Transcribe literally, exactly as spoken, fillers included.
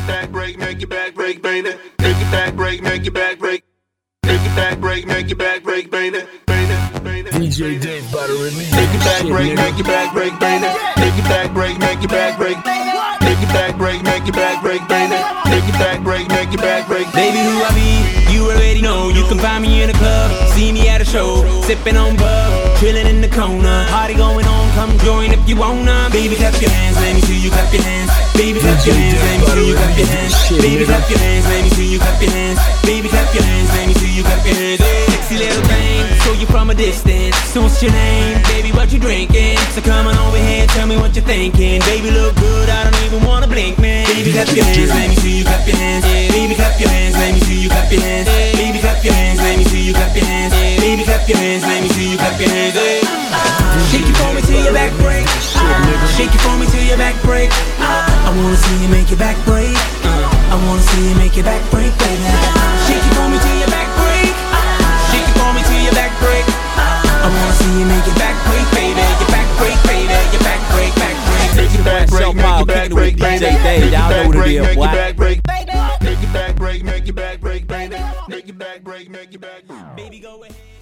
your back break, make your back break, baby. Make your back break, make your back break. Make your back break, make your back break, baby. D J Dave by the remix. Make your back break, make your back break, baby. Make your back break, make your back break. Make your back break, make your back break, baby. Make your back break, make your back break. Baby, who I be, you already know. You can find me in the club, see me at a show, sipping on bub, chilling in the corner. Party going on, come join if you wanna. Baby, clap your hands, let me see you clap your hands. Baby, clap your hands, let me see you clap your hands. Baby, clap your hands, let me see you clap your hands. Baby, clap your hands, let me see you clap your hands. Sexy little thing, so you from a distance. So what's your name? Baby, what you drinking? So come on over here, tell me what you're thinking. Baby, look good, I don't even wanna blink, man. Baby, clap your hands, let me see you clap your hands. Baby, clap your hands, let me see you clap your hands. Baby, clap your hands, let me see you clap your hands. Baby, clap your hands, let me see you clap your hands. Shake it for me till your back break. Shake it for me till your back break. I wanna see you make your back break. I wanna see you make your back break, baby. Shake it for me till your back break. Shake it for me till your back break. I wanna see you make your back break, baby. Your back break, baby. Your back break, back break. Make your back break, make your back break, baby. D J Dave, y'all know what it is, boy. Make your back break, make your back break, make your back break, baby. Make your back break, make your back break. Baby, go ahead.